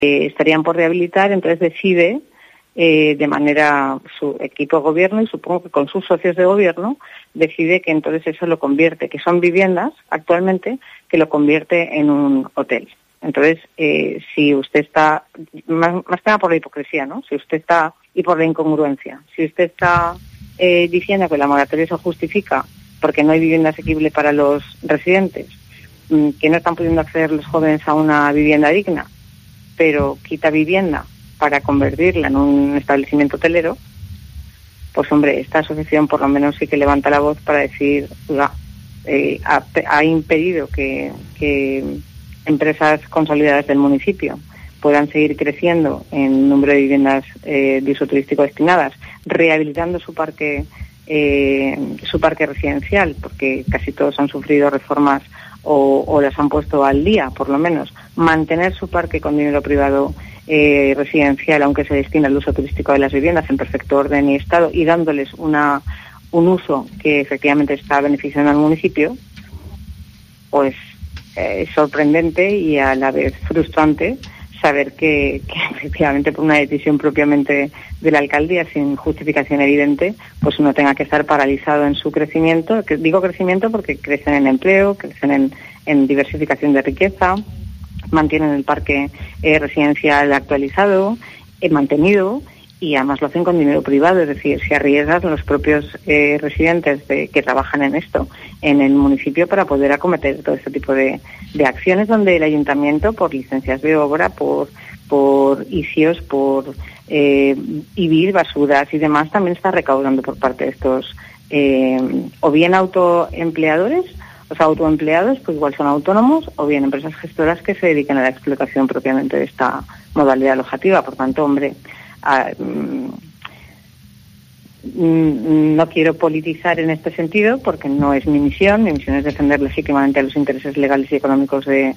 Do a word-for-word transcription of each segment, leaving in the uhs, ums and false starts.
eh, estarían por rehabilitar, entonces decide eh, de manera su equipo de gobierno y supongo que con sus socios de gobierno decide que entonces eso lo convierte, que son viviendas actualmente, que lo convierte en un hotel. Entonces, eh, si usted está, más, más que nada por la hipocresía, ¿no? Si usted está, y por la incongruencia, si usted está eh, diciendo que la moratoria se justifica porque no hay vivienda asequible para los residentes, que no están pudiendo acceder los jóvenes a una vivienda digna, pero quita vivienda para convertirla en un establecimiento hotelero, pues hombre, esta asociación por lo menos sí que levanta la voz para decir, oiga, eh, ha, ha impedido que, que empresas consolidadas del municipio puedan seguir creciendo en número de viviendas eh, de uso turístico destinadas, rehabilitando su parque eh, su parque residencial, porque casi todos han sufrido reformas o, o las han puesto al día, por lo menos, mantener su parque con dinero privado eh, residencial, aunque se destina al uso turístico de las viviendas en perfecto orden y estado, y dándoles una un uso que efectivamente está beneficiando al municipio, pues eh, es sorprendente y a la vez frustrante saber que, que efectivamente por una decisión propiamente de la alcaldía sin justificación evidente, pues uno tenga que estar paralizado en su crecimiento. Que digo crecimiento porque crecen en empleo, crecen en, en diversificación de riqueza, mantienen el parque eh, residencial actualizado, eh, mantenido, y además lo hacen con dinero privado, es decir, se arriesgan los propios eh, residentes de, que trabajan en esto en el municipio para poder acometer todo este tipo de, de acciones donde el ayuntamiento, por licencias de obra, por por I C I Os, por eh, I B I R, basuras y demás, también está recaudando por parte de estos eh, o bien autoempleadores, o sea, autoempleados, pues igual son autónomos, o bien empresas gestoras que se dedican a la explotación propiamente de esta modalidad alojativa. Por tanto, hombre, a, mm, no quiero politizar en este sentido porque no es mi misión. Mi misión es defender legítimamente los intereses legales y económicos de,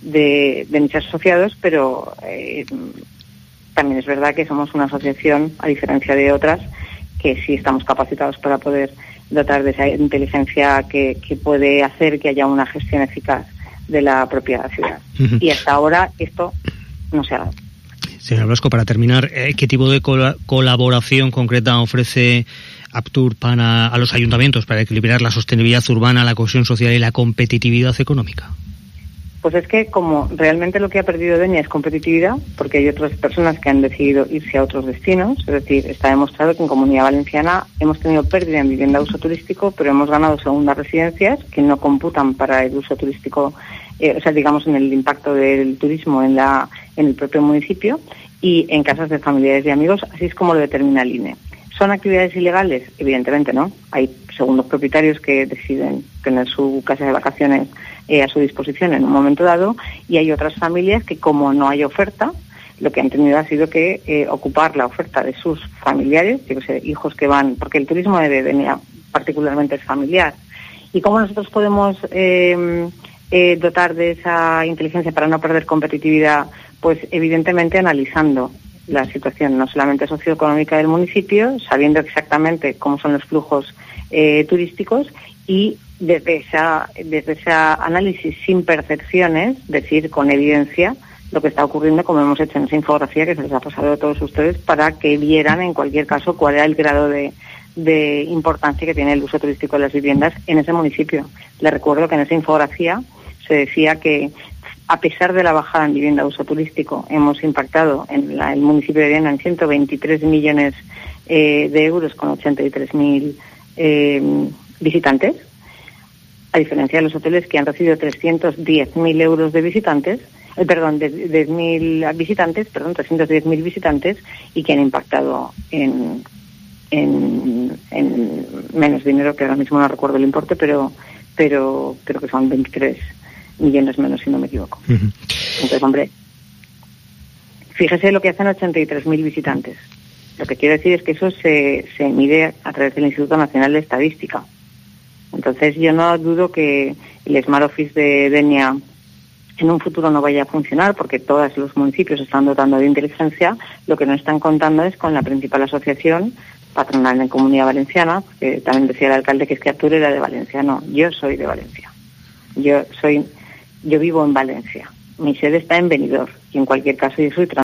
de, de mis asociados, pero eh, también es verdad que somos una asociación, a diferencia de otras, que sí estamos capacitados para poder dotar de esa inteligencia que, que puede hacer que haya una gestión eficaz de la propia ciudad. Uh-huh. Y hasta ahora esto no se ha dado. Señora Blasco, para terminar, ¿qué tipo de col- colaboración concreta ofrece Aptur para, a los ayuntamientos para equilibrar la sostenibilidad urbana, la cohesión social y la competitividad económica? Pues es que como realmente lo que ha perdido Denia es competitividad, porque hay otras personas que han decidido irse a otros destinos, es decir, está demostrado que en Comunidad Valenciana hemos tenido pérdida en vivienda de uso turístico, pero hemos ganado segundas residencias que no computan para el uso turístico, eh, o sea, digamos, en el impacto del turismo en la en el propio municipio, y en casas de familiares y amigos, así es como lo determina el I N E. ¿Son actividades ilegales? Evidentemente no. Hay segundos propietarios que deciden tener su casa de vacaciones eh, a su disposición en un momento dado, y hay otras familias que, como no hay oferta, lo que han tenido ha sido que eh, ocupar la oferta de sus familiares, yo que sé, hijos que van, porque el turismo de Denia particularmente es familiar. ¿Y cómo nosotros podemos eh, eh, dotar de esa inteligencia para no perder competitividad? Pues evidentemente analizando la situación no solamente socioeconómica del municipio, sabiendo exactamente cómo son los flujos eh, turísticos, y desde esa desde ese análisis sin percepciones, decir con evidencia lo que está ocurriendo, como hemos hecho en esa infografía que se les ha pasado a todos ustedes, para que vieran en cualquier caso cuál era el grado de, de importancia que tiene el uso turístico de las viviendas en ese municipio. Les recuerdo que en esa infografía se decía que a pesar de la bajada en vivienda de uso turístico, hemos impactado en la, el municipio de Denia en ciento veintitrés millones eh, de euros con ochenta y tres mil eh, visitantes, a diferencia de los hoteles que han recibido trescientos diez mil euros de visitantes, eh, perdón, de diez mil visitantes, perdón, trescientos diez mil visitantes, y que han impactado en, en, en menos dinero, que ahora mismo no recuerdo el importe, pero, pero creo que son veintitrés millones menos, si no me equivoco. Uh-huh. Entonces, hombre, fíjese lo que hacen ochenta y tres mil visitantes. Lo que quiero decir es que eso se, se mide a través del Instituto Nacional de Estadística. Entonces, yo no dudo que el Smart Office de Denia en un futuro no vaya a funcionar, porque todos los municipios están dotando de inteligencia. Lo que no están contando es con la principal asociación patronal en Comunidad Valenciana, que también decía el alcalde que es que Aptur era de Valencia. No, yo soy de Valencia. Yo soy... Yo vivo en Valencia. Mi sede está en Benidorm. y en cualquier caso yo soy